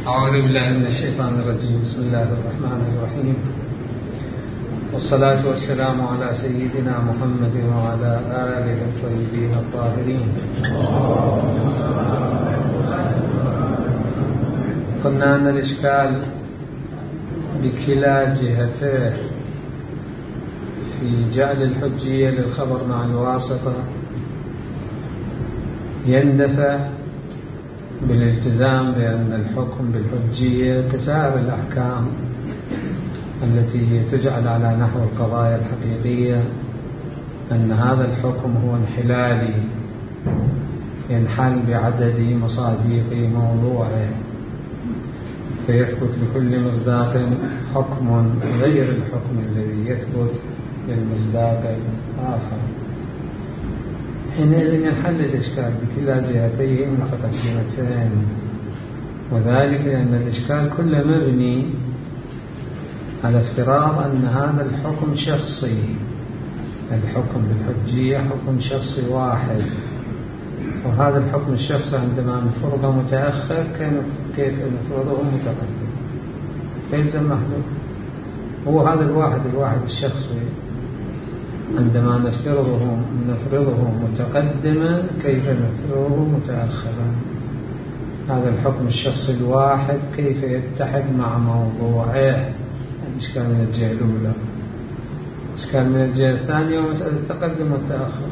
أعوذ بالله من الشيطان الرجيم. بسم الله الرحمن الرحيم، والصلاة والسلام على سيدنا محمد وعلى آله الطيبين الطاهرين. قلنا أن الإشكال بكلا جهته في جعل الحجية للخبر مع الواسطة يندفع بالالتزام بأن الحكم بالحجية كسائر الأحكام التي تجعل على نحو القضايا الحقيقية، أن هذا الحكم هو انحلالي ينحل بعدد مصادق موضوعه، فيثبت لكل مصداق حكم غير الحكم الذي يثبت للمصداق الآخر. حينئذ ينحل الإشكال بكلا جهتيه المتقدمتين، وذلك لأن الإشكال كله مبني على افتراض أن هذا الحكم شخصي. الحكم بالحجية حكم شخصي واحد، وهذا الحكم الشخصي عندما نفرضه متأخر كيف نفرضه متقدم؟ يلزم محدود. هو هذا الواحد الشخصي عندما نفرضه متقدما كيف نفرضه متأخرا؟ هذا الحكم الشخصي الواحد كيف يتحد مع موضوعه؟ الإشكال من الجهة الأولى. الإشكال من الجهة الثانية ومسألة التقدم والتأخر.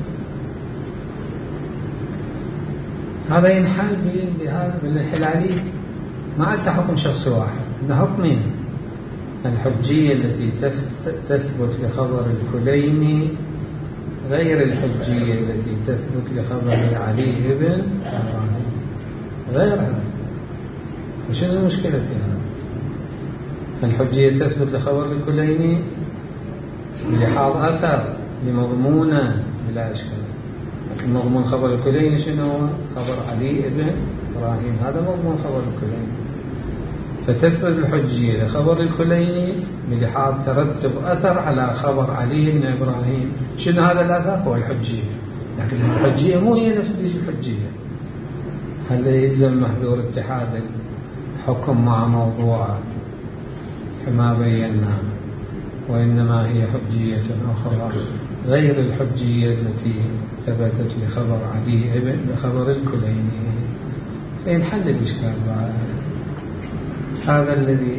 هذا ينحل بهذا بالانحلالية ما أنت حكم شخصي واحد، عندنا حكمين: الحجية التي تثبت لخبر الكليني غير الحجية التي تثبت لخبر علي بن إبراهيم، غير هذا. وشو المشكلة في هذا؟ الحجية تثبت لخبر الكليني بلحاظ أثر لمضمونه بلا إشكال، لكن مضمون خبر الكليني شنو هو؟ خبر علي بن إبراهيم، هذا مضمون خبر الكليني. فتثبت الحجية لخبر الكليني بلحاظ ترتب أثر على خبر علي بن إبراهيم. شنو هذا الأثر؟ هو الحجية، لكن الحجية مو هي نفس الحجية. هل يلزم محذور اتحاد الحكم مع موضوعه كما بينا، وإنما هي حجية أخرى غير الحجية التي ثبتت لخبر علي بن خبر الكليني. فينحل الإشكال بعد. هذا الذي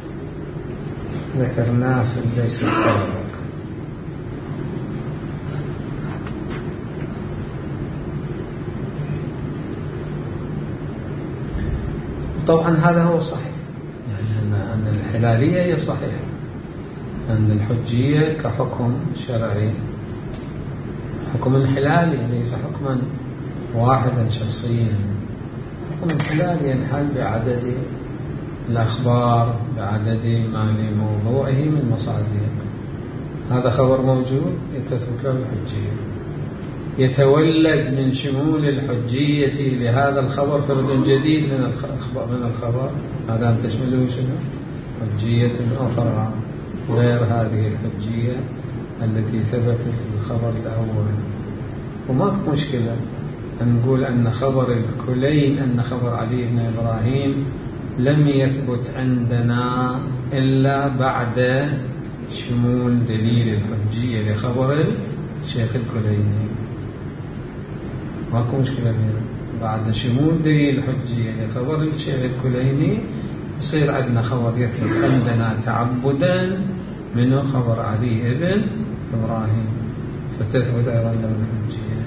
ذكرناه في الدرس السابق. طبعا هذا هو الصحيح، يعني أن الحلالية هي الصحيحة، أن الحجية كحكم شرعي حكم انحلالي ليس حكما واحدا شخصيا. حكم انحلالي ينحل بعدد الأخبار، بعدد ما لموضوعه من مصادق. هذا خبر موجود يتثبت له الحجية، يتولد من شمول الحجية لهذا الخبر فرد جديد من الخبر، هذا تشمله شنو؟ حجية أخرى غير هذه الحجية التي ثبتت في الخبر الأول. وما مشكلة أن نقول أن خبر الكلين، أن خبر علي بن إبراهيم لم يثبت عندنا إلا بعد شمول دليل الحجية لخبر الشيخ الكليني. ماكو مشكلة فيها. بعد شمول دليل الحجية لخبر الشيخ الكليني يصير عندنا خبر يثبت عندنا تعبدا منه خبر علي بن إبراهيم، فتثبت أيضا له الحجية،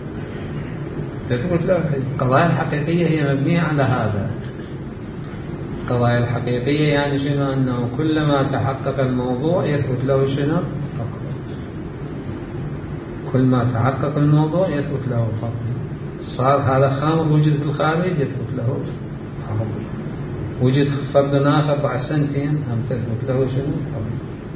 تثبت له. القضايا الحقيقية هي مبنية على هذا. القضايا الحقيقية يعني شنو؟ أنه كلما تحقق الموضوع يثبت له شنو؟ حكم. كل ما تحقق الموضوع يثبت له حكم. صار هذا خمر وجد في الخارج يثبت له حكم، وجد فرد آخر بعد سنتين هم تثبت له شنو؟ حكم.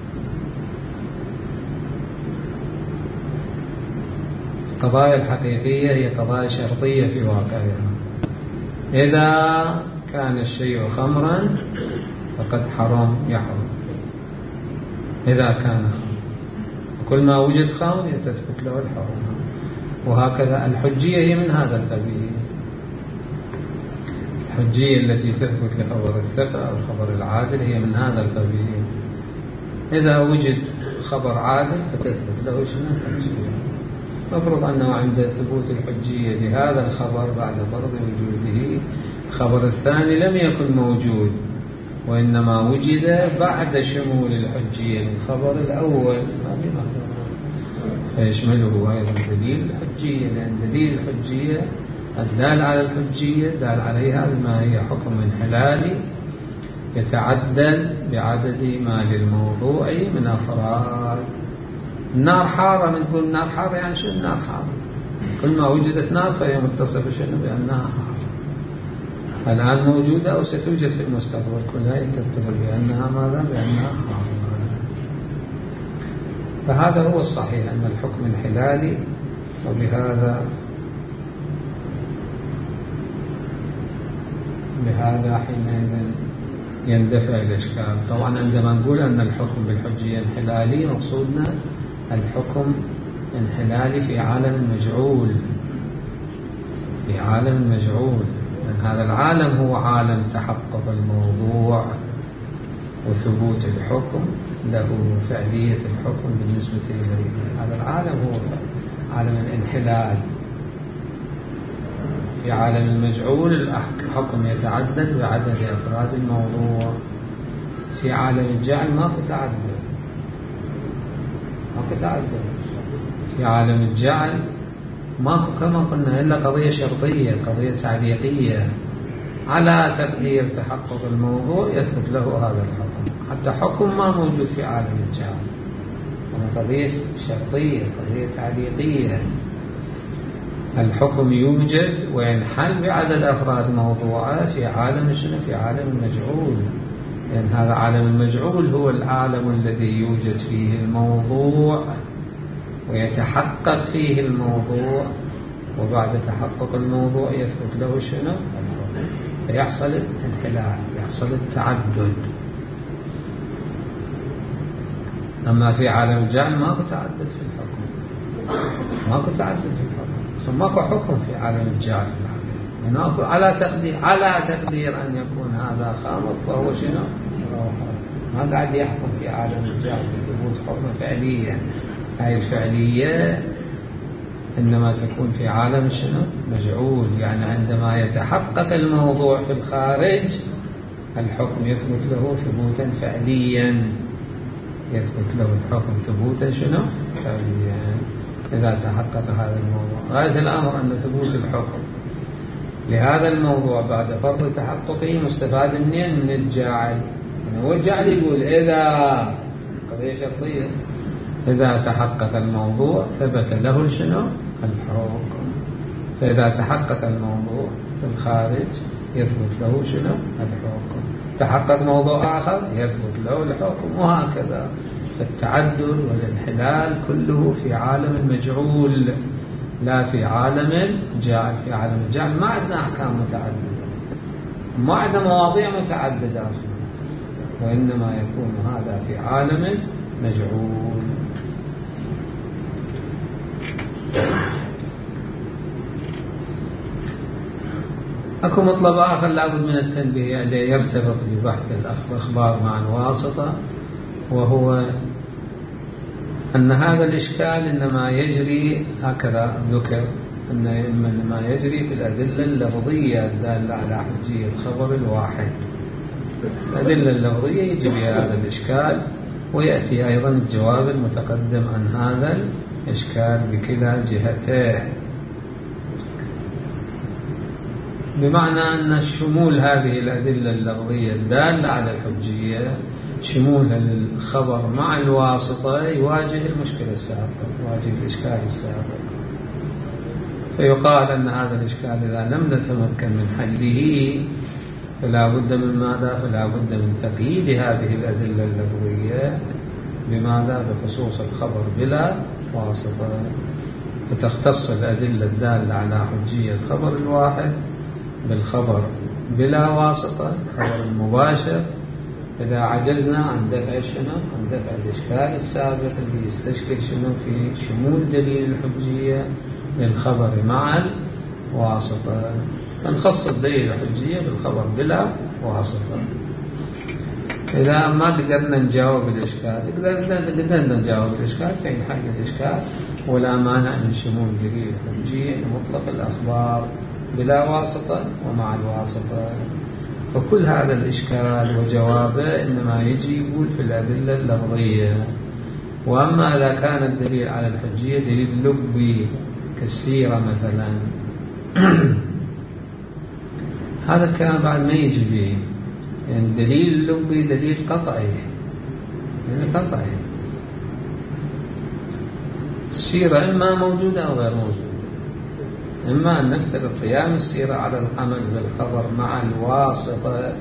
القضايا الحقيقية هي قضايا شرطية في واقعها. إذا كان الشيء خمرا فقد يحرم إذا كان خمر، وكل ما وجد خمر يتثبت له الحرمة. وهكذا الحجية هي من هذا القبيل. الحجية التي تثبت لخبر الثقة أو الخبر العادل هي من هذا القبيل. إذا وجد خبر عادل فتثبت له شنو الحجية. مفروض أنه عند ثبوت الحجية لهذا الخبر بعد فرض وجوده الخبر الثاني لم يكن موجود، وإنما وجد بعد شمول الحجية للخبر الأول، فيشمله أيضا دليل الحجية، لأن دليل الحجية الدال على الحجية دال عليها بما هي حكم انحلالي يتعدل بعدد ما للموضوع من أفراد. النار حارة، من تقول النار حارة يعني شو النار حارة؟ كل ما وجدت نار فهي متصفة شنو بأنها حارة، الآن موجودة أو ستوجد في المستقبل، كلها تتصل بأنها ماذا؟ بأنها حارة. فهذا هو الصحيح أن الحكم انحلالي، وبهذا حينئذ يندفع الإشكال. طبعا عندما نقول أن الحكم بالحجية انحلالي مقصودنا الحكم انحلالي في عالم المجعول، في عالم المجعول، لأن هذا العالم هو عالم تحقق الموضوع وثبوت الحكم له فعلية الحكم بالنسبة إليه. هذا العالم هو عالم الانحلال. في عالم المجعول الحكم يتعدد بعدد أفراد الموضوع. في عالم الجعل ماكو تعدد، ماكو تعدد. في عالم الجعل ماكو كما قلنا إلا قضية شرطية، قضية تعليقية على تقدير تحقق الموضوع يثبت له هذا الحكم، حتى حكم ما موجود في عالم الجعل، قضية شرطية، قضية تعليقية. الحكم يوجد وينحل بعدد أفراد موضوعه في عالم شنو؟ في عالم المجعول، لأن هذا عالم المجعول هو العالم الذي يوجد فيه الموضوع ويتحقق فيه الموضوع، وبعد تحقق الموضوع يثبت له شنو؟ فيحصل الانحلال، يحصل التعدد. أما في عالم الجعل ماكو تعدد في الحكم، ماكو تعدد في الحكم، أصلا ماكو حكم في عالم الجعل، على تقدير أن يكون هذا خامض فهو شنو؟ ما قاعد يحكم في عالم الجعل بثبوت حكم فعليا. هاي الفعلية إنما تكون في عالم شنو؟ مجعول، يعني عندما يتحقق الموضوع في الخارج الحكم يثبت له ثبوتا فعليا، يثبت له الحكم ثبوتا شنو؟ فعليا إذا تحقق هذا الموضوع. غاية الأمر أن ثبوت الحكم لهذا الموضوع بعد فرض تحققه مستفاد من الجاعل. يعني هو الجاعل يقول إذا قضية شرطية، إذا تحقق الموضوع ثبت له شنو؟ الحكم. فإذا تحقق الموضوع في الخارج يثبت له شنو؟ الحكم. تحقق موضوع آخر يثبت له الحكم، وهكذا. فالتعدد والانحلال كله في عالم المجعول لا في عالم الجعل. في عالم الجعل ما عندنا أحكام متعددة، ما عندنا مواضيع متعددة أصلا، وإنما يكون هذا في عالم مجعول. أكو مطلب آخر لابد من التنبيه عليه يرتبط ببحث الأخبار مع الواسطة، وهو أن هذا الإشكال إنما يجري هكذا ذكر إنما يجري في الأدلة اللفظية الدالة على حجية خبر الواحد. الأدلة اللفظية يجي بها هذا الإشكال، ويأتي أيضا الجواب المتقدم عن هذا الإشكال بكلا جهته، بمعنى أن شمول هذه الأدلة اللفظية الدالة على الحجية شمولها للخبر مع الواسطة يواجه المشكلة السابقة، يواجه الإشكال السابق. فيقال أن هذا الإشكال إذا لم نتمكن من حله فلا بد من ماذا؟ فلا بد من تقييد هذه الأدلة اللفظية بماذا؟ بخصوص الخبر بلا واسطة، فتختص الأدلة الدالة على حجية خبر الواحد بالخبر بلا واسطة، الخبر المباشر، إذا عجزنا عن دفع شنو؟ عن دفع الإشكال السابق اللي يستشكل شنو؟ في شمول دليل الحجية للخبر مع الواسطة. فنخص الدليل الحجية بالخبر بلا واسطة. إذا ما قدرنا نجاوب الإشكال، قدرنا نجاوب الإشكال فينحل الإشكال، ولا مانع من شمول دليل الحجية لمطلق الأخبار بلا واسطة ومع الواسطة. فكل هذا الإشكال وجوابه إنما يجي يقول في الأدلة اللفظية. وأما إذا كان الدليل على الحجية دليل لبي كالسيرة مثلا هذا الكلام بعد ما يجي به، يعني دليل اللبي دليل قطعي، يعني قطعي. السيرة إما موجودة أو غير موجودة، إما أن نفترض قيام السيرة على العمل بالخبر مع الواسطة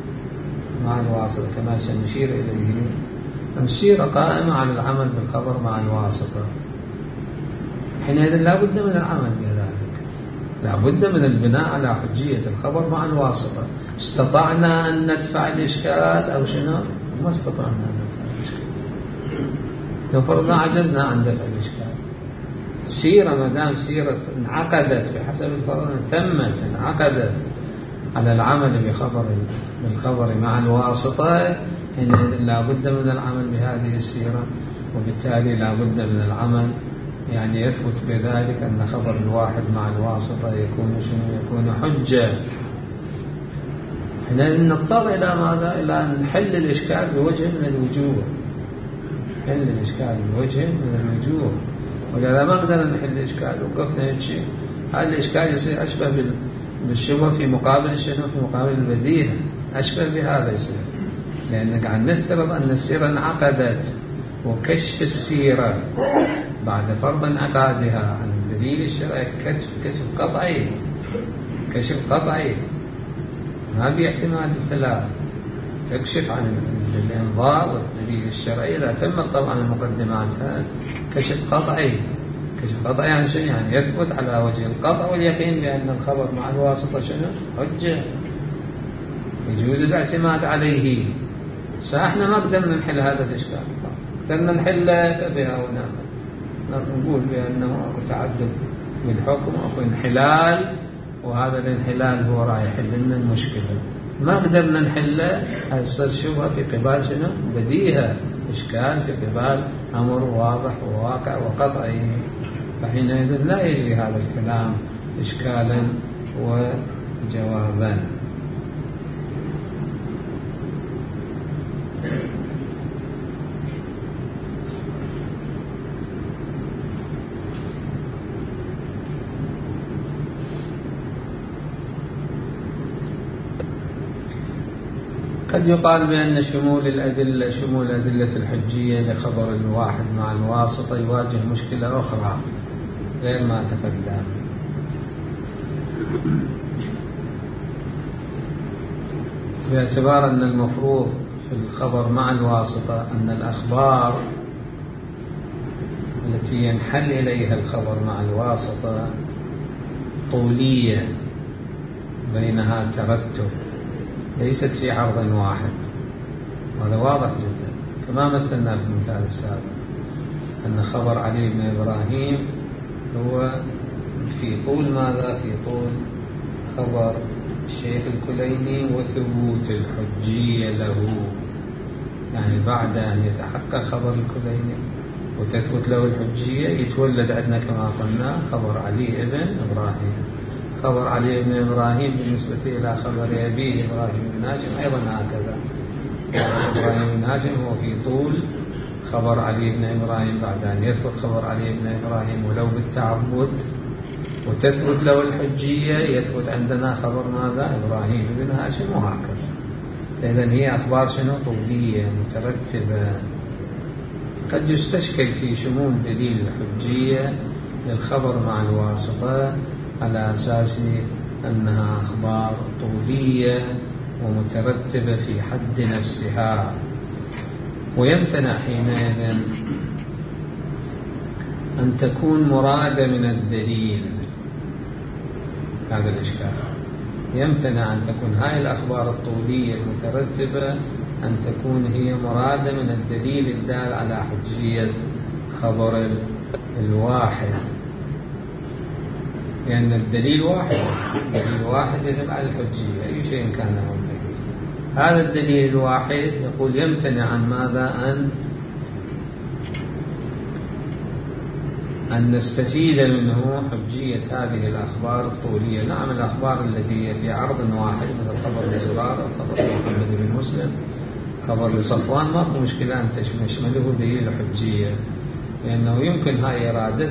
كما سنشير إليه. السيرة قائمة على العمل بالخبر مع الواسطة، حينئذ لا بد من العمل بذلك، لا بد من البناء على حجية الخبر مع الواسطة. استطعنا أن ندفع الإشكال أو شنو؟ ما استطعنا أن ندفع الإشكال، لو فرضنا عجزنا عن دفع الإشكال. سيرة ما دام سيرة انعقدت بحسب الفرض تمت انعقدت على العمل بالخبر مع الواسطة، حينئذ لا بد من العمل بهذه السيرة، وبالتالي لا بد من العمل، يعني يثبت بذلك أن خبر الواحد مع الواسطة يكون حجة. حينئذ نضطر إلى ماذا؟ إلى أن نحل الإشكال بوجه من الوجوه، حل الإشكال بوجه من الوجوه. ولذا ما قدرنا نحل الإشكال وقفنا نمشي، هذا الإشكال يصير أشبه بالشبه في مقابل شنو؟ في مقابل البديهة، أشبه بهذا يصير، لأنك عن نفترض أن السيرة انعقدت، وكشف السيرة بعد فرض انعقادها عن الدليل الشرعي كشف قطعي ما بيحتمال الخلاف، تكشف عن الإنظار والدليل الشرعي إذا تمت طبعا المقدمات. كشف قطعي يعني شيء، يعني يثبت على وجه القطع واليقين بأن الخبر مع الواسطة شنو؟ حجة، يجوز الاعتماد عليه. فإحنا ما قدرنا نحل هذا الإشكال، قدرنا نحله فبها ونعمل، نقول بأنه أكو تعدد بالحكم أكو انحلال، وهذا الانحلال هو راح يحل لنا المشكلة. ما قدرنا نحله، هيصير شبهة في قبال شنو؟ بديهة، إشكال في قبال أمر واضح وواقع وقطعي، فحينئذ لا يجري هذا الكلام إشكالا وجوابا. قد يقال بأن شمول أدلة الحجية لخبر الواحد مع الواسطة يواجه مشكلة أخرى غير ما تقدم، باعتبار أن المفروض في الخبر مع الواسطة أن الأخبار التي ينحل إليها الخبر مع الواسطة طولية بينها ترتب، ليست في عرض واحد، وهذا واضح جدا كما مثلنا في المثال السابق أن خبر علي بن إبراهيم هو في طول ماذا؟ في طول خبر الشيخ الكليني وثبوت الحجية له، يعني بعد أن يتحقق خبر الكليني وتثبت له الحجية يتولد عندنا كما قلنا خبر علي بن إبراهيم. خبر علي بن إبراهيم بالنسبة إلى خبر أبيه إبراهيم بن هاشم أيضا هكذا، إبراهيم بن هاشم هو في طول خبر علي بن إبراهيم بعد أن يثبت خبر علي بن إبراهيم ولو بالتعبد وتثبت له الحجية يثبت عندنا خبر ماذا؟ إبراهيم بن هاشم، وهكذا. إذن هي أخبار شنو؟ طولية مترتبة. قد يستشكل في شمول دليل الحجية للخبر مع الواسطة على أساس أنها أخبار طولية ومترتبة في حد نفسها، ويمتنع حينئذ أن تكون مرادة من الدليل. هذا الإشكال، يمتنع أن تكون هاي الأخبار الطولية المترتبة أن تكون هي مرادة من الدليل الدال على حجية خبر الواحد. لأن الدليل واحد، الدليل واحد يدل على الحجية أي شيء كان له الدليل. هذا الدليل الواحد يقول يمتنع عن ماذا؟ أن نستفيد منه حجية هذه الأخبار الطولية. نعم، الأخبار التي هي في عرض واحد مثل خبر لزرارة، خبر محمد بن مسلم، خبر لصفوان، ماكو مشكلة أن تشمله دليل حجية، لأنه يمكن هاي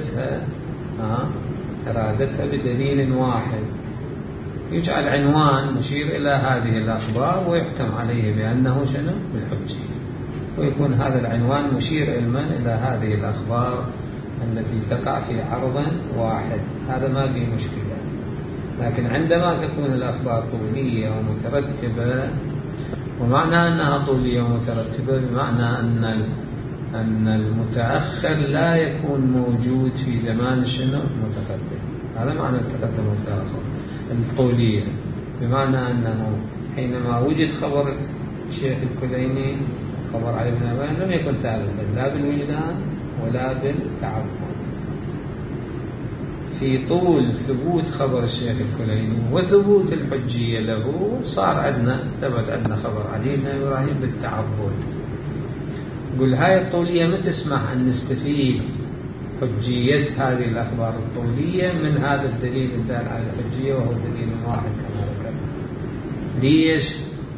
إرادتها بدليل واحد يجعل عنوان مشير إلى هذه الأخبار ويحكم عليه بأنه شنو؟ بالحجية، ويكون هذا العنوان مشير إلى هذه الأخبار التي تقع في عرض واحد. هذا ما فيه مشكلة. لكن عندما تكون الأخبار طولية ومترتبة، ومعنى أنها طولية ومترتبة بمعنى أن المتأخر لا يكون موجود في زمان شنو؟ المتقدم. هذا معنى التقدم والتأخر. الطولية بمعنى أنه حينما وجد خبر الشيخ الكليني، خبر علي بن أبي، لم يكن ثابتا لا بالوجدان ولا بالتعبد. في طول ثبوت خبر الشيخ الكليني وثبوت الحجية له صار ثبت عندنا خبر علي بن إبراهيم بالتعبد. نقول هاي الطولية ما تسمح أن نستفيد حجية هذه الأخبار الطولية من هذا الدليل الدال على الحجية، وهو دليل واحد كما ذكرنا. ليش؟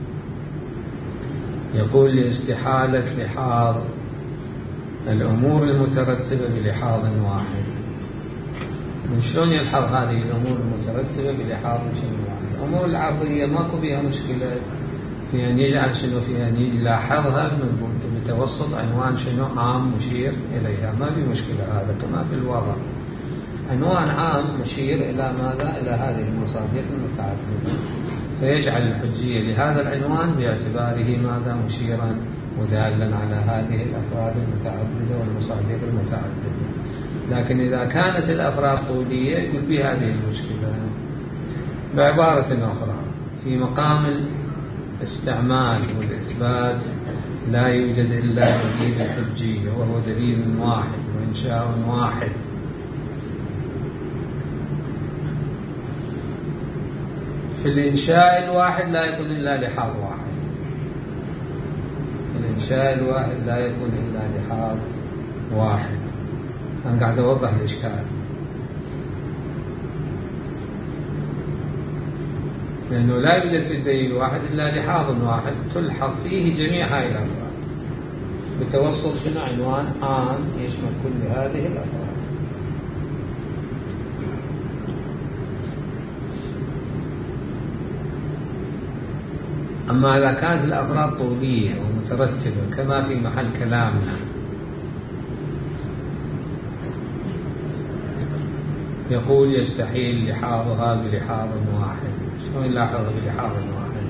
يقول لاستحالة لحاظ الأمور المترتبة بلحاظ واحد. من شلون يلحظ هذه الأمور المترتبة بلحاظ واحد؟ الأمور العرضية ماكو بها مشكلة في أن يجعل شنو، في أن يلاحظها بتوسط عنوان شنو عام مشير إليها، ما في مشكلة. هذا كما في الوضع عنوان عام مشير إلى ماذا؟ إلى هذه المصادر المتعددة، فيجعل الحجية لهذا العنوان باعتباره ماذا؟ مشيرا ودالا على هذه الأفراد المتعددة والمصادر المتعددة. لكن إذا كانت الأفراد طولية يقول بهذه المشكلة. بعبارة أخرى، في مقام الاستعمال والإثبات لا يوجد إلا دليل الحجية، وهو دليل واحد وإنشاء واحد. في الإنشاء الواحد لا يكون إلا لحاظ واحد. في الإنشاء الواحد لا يكون إلا لحاظ واحد. أنا قاعد أوضح الإشكال، لأنه لا يوجد في الدليل واحد إلا لحاظ واحد تلحظ فيه جميع هذه الأفراد بتوسط شنو؟ عنوان عام يشمل كل هذه الأفراد. أما إذا كانت الأفراد طولية ومترتبة كما في محل كلامنا، يقول يستحيل لحاظها بلحاظ واحد. شلون نلاحظها بلحاظ واحد؟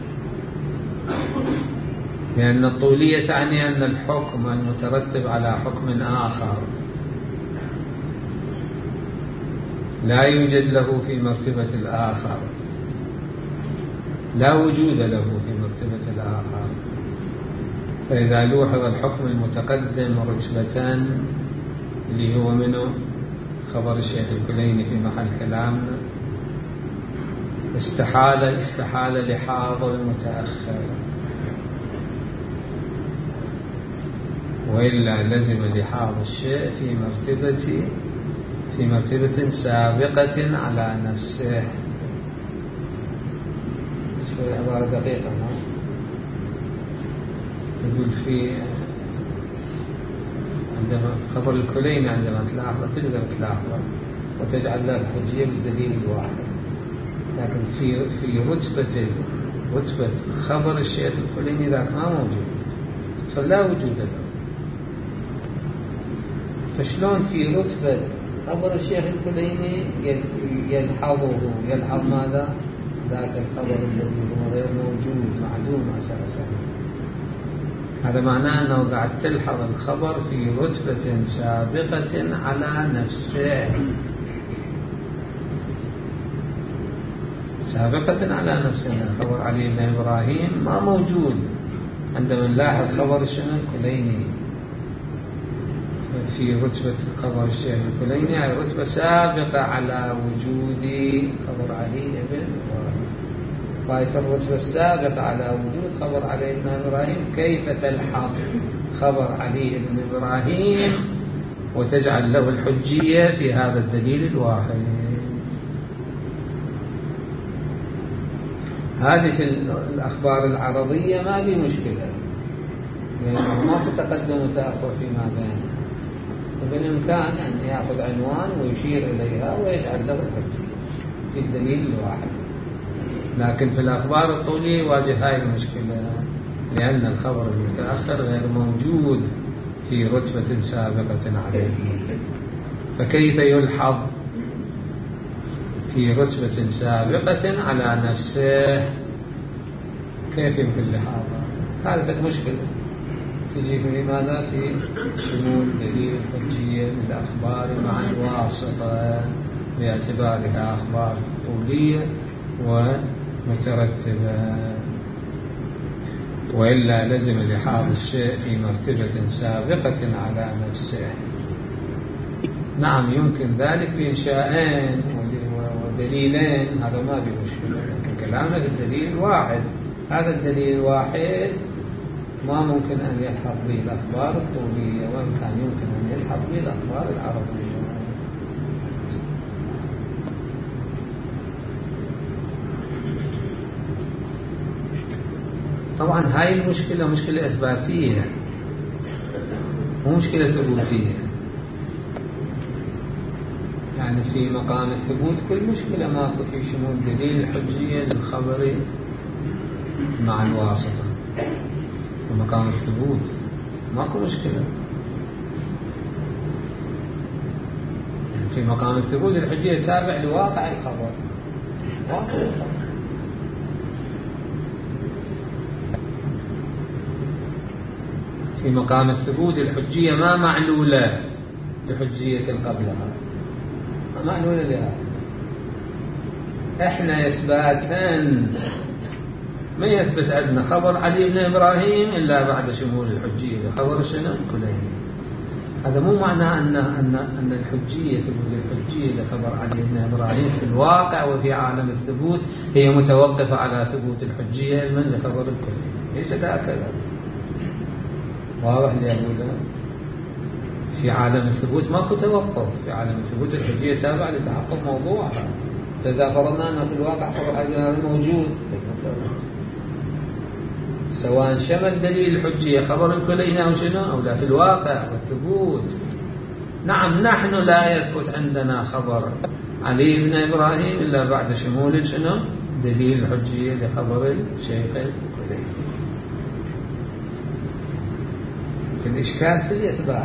لأن الطولية تعني أن الحكم المترتب على حكم آخر لا يوجد له في مرتبة الآخر، لا وجود له في مرتبة الآخر. فإذا لوحظ الحكم المتقدم رتبة اللي هو منه خبر الشيخ الكليني في محل كلامنا، استحال لحاظ المتأخر، وإلا لزم لحاظ الشيء في مرتبة سابقة على نفسه. شوية عبارة دقيقة، تقول في عندما خبر الكليني عندما تلاحظه تقدر تلاحظه وتجعل له الحجية بالدليل الواحد، لكن في رتبة خبر الشيخ الكليني ذاك ما موجود، صار لا وجود له. فشلون في رتبة خبر الشيخ الكليني يلحظ ماذا؟ ذاك الخبر الذي هو غير موجود، معدوم أساسا. هذا معناه أنه قاعد تلحظ الخبر في رتبة سابقة على نفسه، سابقة على نفسه. خبر علي بن إبراهيم ما موجود عندما نلاحظ خبر شنو الكليني. في رتبة خبر الشيخ الكليني، يعني رتبة سابقة على وجود خبر علي بن إبراهيم. طيب الرتبة السابقة على وجود خبر علي بن إبراهيم كيف تلحق خبر علي بن إبراهيم وتجعل له الحجية في هذا الدليل الواحد؟ هذه في الأخبار العرضية ما في مشكلة، لأنه ماكو تقدم وتأخر فيما بينها، وبالإمكان أن يأخذ عنوان ويشير إليها ويجعل له الحجية في الدليل الواحد. لكن في الأخبار الطولية يواجه هاي المشكلة، لأن الخبر المتأخر غير موجود في رتبة سابقة عليه، فكيف يلحظ في رتبة سابقة على نفسه؟ كيف يمكن لحاظها؟ هذا مشكلة تجي في ماذا؟ في شمول دليل الحجية للأخبار مع الواسطة باعتبارها أخبار طولية ومترتبة، وإلا لزم لحاظ الشيء في مرتبة سابقة على نفسه. نعم يمكن ذلك بإنشاءين ودليلين، هذا ما في مشكلة، لكن كلامنا الدليل الواحد، هذا الدليل الواحد ما ممكن أن يلحق به الأخبار الطولية، وإن كان يمكن أن يلحق به الأخبار العربية. طبعا هاي المشكلة مشكلة إثباتية مو مشكلة ثبوتية، يعني في مقام الثبوت كل مشكلة ماكو في شمول دليل الحجية للخبر مع الواسطة، ومقام الثبوت ماكو مشكلة. يعني في مقام الثبوت الحجية تابع لواقع الخبر، واقع الخبر. في مقام الثبوت الحجية ما معلولة لحجية قبلها، ما معلولة لها. احنا إثباتا ما يثبت عندنا خبر علي بن إبراهيم إلا بعد شمول الحجية لخبر شنو؟ الكليني. هذا مو معناه أن الحجية ثبوت الحجية لخبر علي بن إبراهيم في الواقع وفي عالم الثبوت هي متوقفة على ثبوت الحجية علما لخبر الكليني، ليست هكذا. واضح اللي أقوله؟ في عالم الثبوت ماكو توقف، في عالم الثبوت الحجية تابعة لتحقق موضوعها، فإذا فرضنا أنه في الواقع خبر علي بن إبراهيم موجود سواء شمل دليل الحجية خبر الكليني أو شنو أو لا في الواقع والثبوت. نعم نحن لا يثبت عندنا خبر علي بن إبراهيم إلا بعد شمول شنو دليل الحجية لخبر الشيخ الكليني. في الإشكال في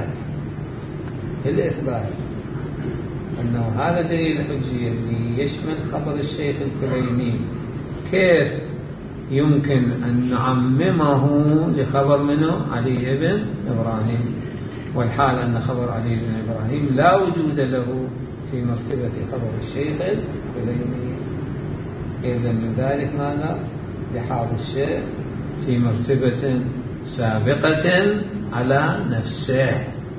الإثبات أنه هذا دليل الحجية اللي يشمل خبر الشيخ الكليني كيف يمكن أن نعممه لخبر منه علي بن إبراهيم، والحال أن خبر علي بن إبراهيم لا وجود له في مرتبة خبر الشيخ الكليني. يلزم من ذلك ماذا؟ لحاظ الشيء في مرتبة سابقة على نفسه،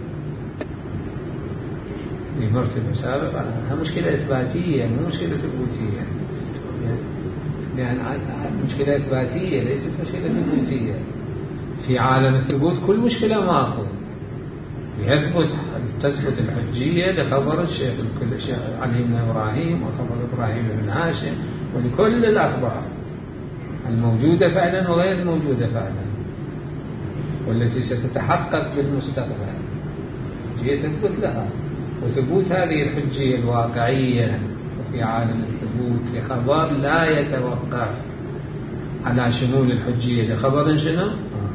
في مرتبة سابقة. هذه مشكلة إثباتية مو مشكلة ثبوتية، يعني مشكلة إثباتية ليست مشكلة ثبوتية. في عالم الثبوت كل مشكلة ماكو، تثبت الحجية لخبر الشيخ علي بن إبراهيم وخبر إبراهيم بن هاشم ولكل الأخبار الموجودة فعلا وغير الموجودة فعلا والتي ستتحقق بالمستقبل، هي تثبت لها. وثبوت هذه الحجية الواقعية في عالم الثبوت لخبر لا يتوقف على شمول الحجية لخبر شنو؟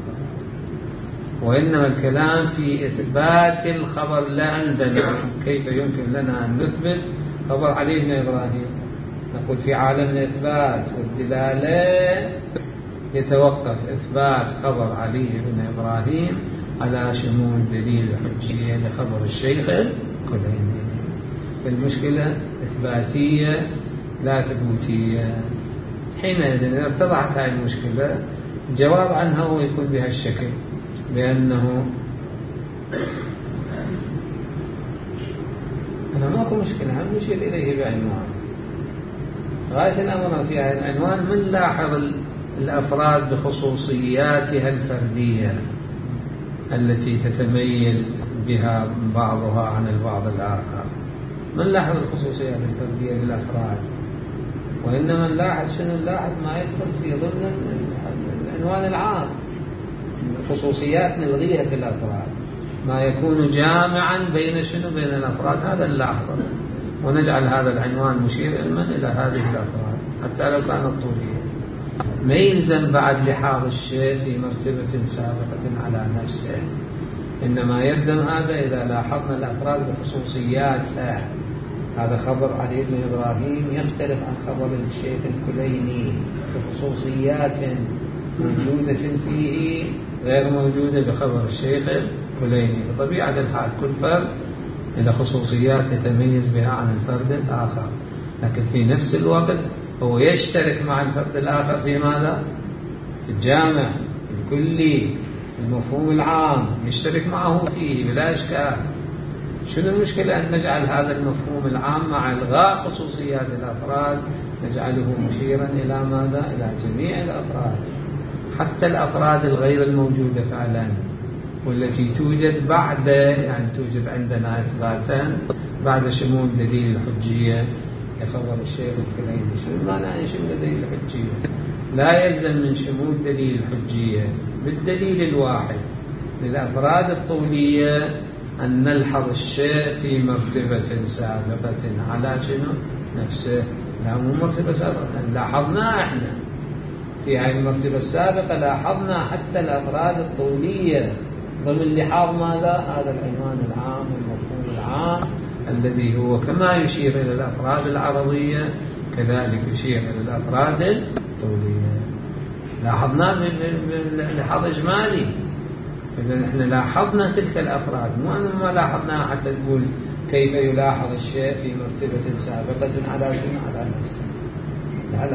وإنما الكلام في إثبات الخبر لا عندنا. كيف يمكن لنا أن نثبت خبر علي بن إبراهيم؟ نقول في عالم الإثبات والدلالة يتوقف إثبات خبر علي بن إبراهيم على شمول دليل الحجية لخبر الشيخ الكليني. المشكلة إثباتية لا ثبوتية. حينئذ إذا اتضحت هذه المشكلة الجواب عنها هو يكون بهالشكل، بأنه أنا ماكو مشكلة، هم نشير إليه بعنوان. غاية الأمر في هذا العنوان من لاحظ الأفراد بخصوصياتها الفردية التي تتميز بها بعضها عن البعض الآخر. من لاحظ الخصوصيات الفردية للأفراد، وإنما نلاحظ شنو؟ نلاحظ ما يدخل في ضمن العنوان العام، الخصوصيات نلغيها في الأفراد، ما يكون جامعا بين شنو؟ بين الأفراد، هذا نلاحظه، ونجعل هذا العنوان مشير علما إلى هذه الأفراد حتى لو كانت طولية. ما يلزم بعد لحاظ الشيء في مرتبة سابقة على نفسه، إنما يلزم هذا إذا لاحظنا الأفراد بخصوصياتها. هذا خبر علي بن إبراهيم يختلف عن خبر الشيخ الكليني بخصوصيات موجودة فيه غير موجودة بخبر الشيخ الكليني. بطبيعة الحال كل فرد له خصوصيات يتميز بها عن الفرد الآخر، لكن في نفس الوقت هو يشترك مع الفرد الآخر في ماذا؟ الجامع الكلي، المفهوم العام، يشترك معه فيه بلا إشكال. شنو المشكلة أن نجعل هذا المفهوم العام مع إلغاء خصوصيات الأفراد نجعله مشيرا إلى ماذا؟ إلى جميع الأفراد، حتى الأفراد الغير الموجودة فعلا والتي توجد بعد، يعني توجد عندنا إثباتا بعد شمول دليل الحجية كخبر الشيخ الكليني. شنو معنى أن شمول دليل الحجية؟ لا يلزم من شمول دليل الحجية بالدليل الواحد للأفراد الطولية أن نلحظ الشيء في مرتبة سابقة على شنو؟ نفسه. لا، مو مرتبة سابقة، لاحظنا احنا في هذه المرتبة السابقة، لاحظنا حتى الأفراد الطولية ضمن لحاظ ماذا؟ هذا العنوان العام والمفهوم العام الذي هو كما يشير إلى الأفراد العرضية كذلك يشير إلى الأفراد الطولية. لاحظنا بلحاظ إجمالي. إذا نحن لاحظنا تلك الأفراد، مو أن ما لاحظناها حتى تقول كيف يلاحظ الشيء في مرتبة سابقة على شنو؟ على نفسه. لا،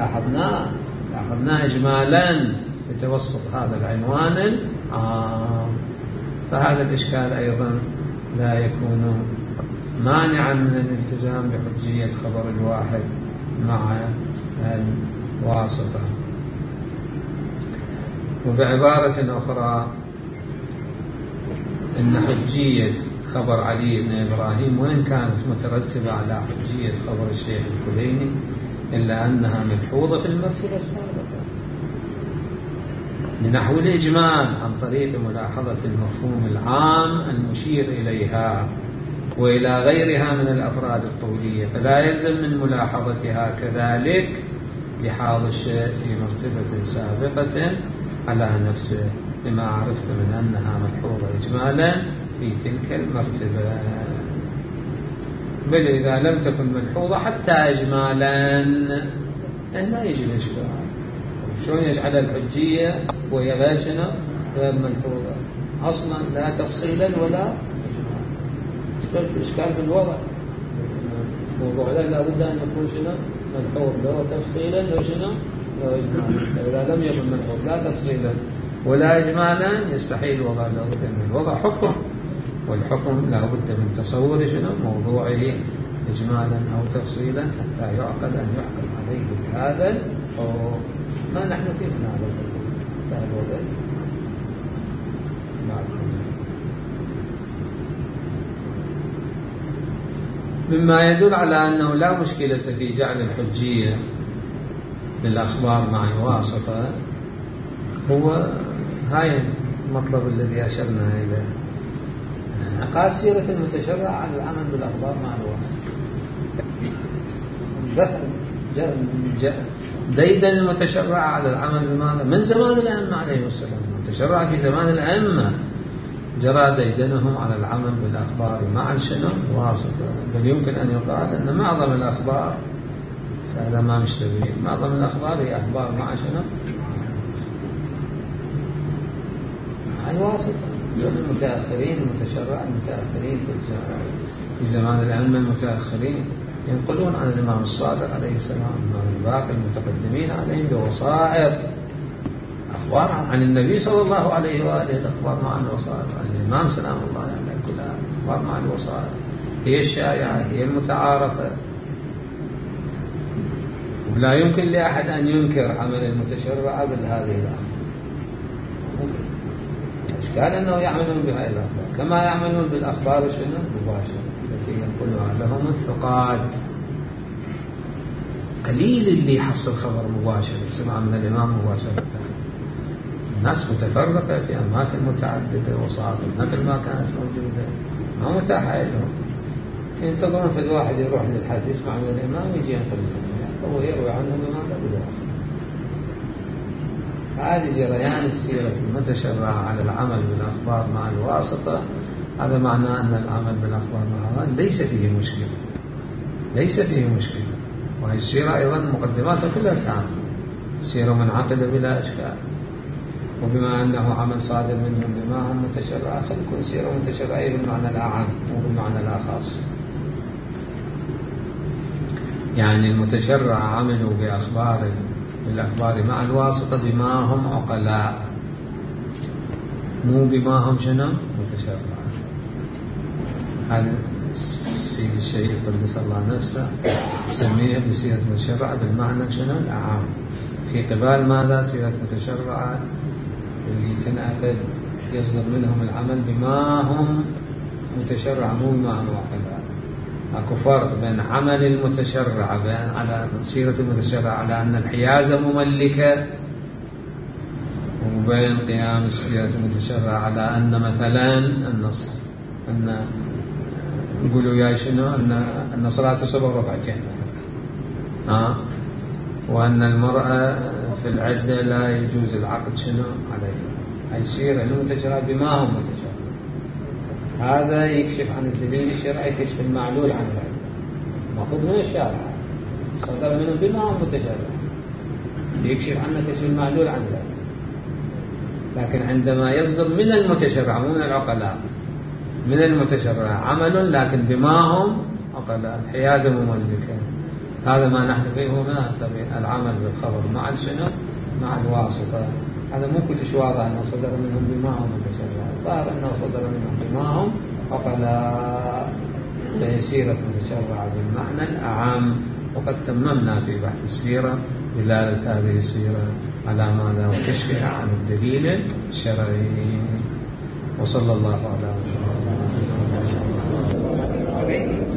لاحظنا إجمالا لتوسط هذا العنوان العام. فهذا الإشكال أيضا لا يكون مانعا من الالتزام بحجية خبر الواحد مع الواسطة. وبعبارة أخرى إن حجية خبر علي بن إبراهيم وإن كانت مترتبة على حجية خبر الشيخ الكليني إلا أنها ملحوظة في المرتبة السابقة بنحو الإجمال عن طريق ملاحظة المفهوم العام المشير إليها وإلى غيرها من الأفراد الطولية، فلا يلزم من ملاحظتها كذلك لحاظ الشيء في مرتبة سابقة على نفسه، لما عرفت من أنها ملحوظة إجمالا في تلك المرتبة. بل إذا لم تكن ملحوظة حتى إجمالا لا يجي الإشكال. شلون يجعل الحجية وهي غير ملحوظة أصلا، لا تفصيلا ولا إشكال في الوضع. موضوع لا بد أن يكون شنو؟ ملحوظ، لو تفصيلا لو شنو؟ لو إجمالا. فإذا لم يكن ملحوظ لا تفصيلا ولا إجمالا يستحيل وضع له، لأن الوضع حكم، والحكم لا بد من تصور شنو؟ موضوعه إجمالا أو تفصيلا حتى يعقل أن يحكم عليه بهذا الحكم. ما نحن فيه من هذا الوضع مما يدل على أنه لا مشكلة في جعل الحجية للأخبار مع الواسطة هو هاي المطلب الذي أشرنا إليه، عقاد سيرة المتشرع على العمل بالأخبار مع الواسطة. ديدن المتشرع على العمل بماذا؟ من زمان الأئمة عليه السلام. المتشرع في زمان الأئمة جرى ديدنهم على العمل بالأخبار مع شنو؟ واسطة. بل يمكن أن يقال أن معظم الأخبار هذا ما مشتبه، معظم الأخبار هي أخبار مع شنو؟ مع الواسطة. المتأخرين المتأخرين في زمان الأئمة المتأخرين ينقلون عن الإمام الصادق عليه السلام، الإمام الباقي المتقدمين عليهم بوسائط أخبار عن النبي صلى الله عليه وآله، الأخبار مع الوسائط عن الإمام سلام الله عليه، كلها أخبار مع الوسائط. هي الشائعة، هي المتعارفة، ولا يمكن لأحد أن ينكر عمل المتشرع بهذه الأخبار. الإشكال أنه يعملون بهذه الأخبار كما يعملون بالأخبار المباشرة التي ينقلها لهم الثقات. قليل اللي يحصل خبر مباشر يسمع من الإمام مباشرة. الناس متفرقة في أماكن متعددة، وساعات النقل ما كانت موجودة، ما متاحة لهم. ينتظرون في الواحد يروح للحديث يسمع من الإمام يجي ينقل لهم، هو يروي عنه بماذا؟ بالواسطة. هذه جريان السيرة المتشرعة على العمل بالأخبار مع الواسطة. هذا معناه أن العمل بالأخبار مع ليس فيه مشكلة، ليس فيه مشكلة. وهي السيرة أيضا مقدماتها كلها تعمل السيرة منعقدة بلا إشكال. وبما أنه عمل صادر منهم بما هم متشرع، خلي يكون سيرة متشرعية بالمعنى الأعم وبالمعنى الأخص. يعني المتشرع عملوا بالأخبار مع الواسطة بما هم عقلاء، مو بما هم شنو متشرع. هذا السيد الشريف قدس الله نفسه يسميها بسيرة متشرعة بالمعنى شنو الأعم، في قبال ماذا؟ سيرة متشرعة اللي تنعقد يصدر منهم العمل بما هم متشرع مو بما هم عقلاء. اكو فرق بين عمل المتشرع على سيرة المتشرع على أن الحيازة مملكة، وبين قيام السيرة المتشرع على أن مثلا النص أن يقولوا يا شنو أن صلاة الصبح ركعتين، وأن المرأة في العدة لا يجوز العقد شنو عليها. هاي السيرة المتشرع بما هم متشرع. هذا يكشف عن الدليل الشرعي، كشف المعلول عن العلة، مأخوذ من الشارع، صدر منه بما هم متشرع، يكشف عنه كشف المعلول عن العلة. لكن عندما يصدر من المتشرع مو من العقلاء، من المتشرع عمل لكن بما هم عقلاء، الحيازة مملكة، هذا ما نحن فيه هنا. العمل بالخبر مع شنو؟ مع الواسطة. هذا مو كلش واضح أنه صدر منهم بما هم متشرع، ظاهر أنه صدر منهم بما هم عقلاء، فيسيرة متشرعة بالمعنى الأعم. وقد تممنا في بحث السيرة دلالة هذه السيرة على ماذا؟ وكشفها عن الدليل الشرعي. وصلى الله على محمد.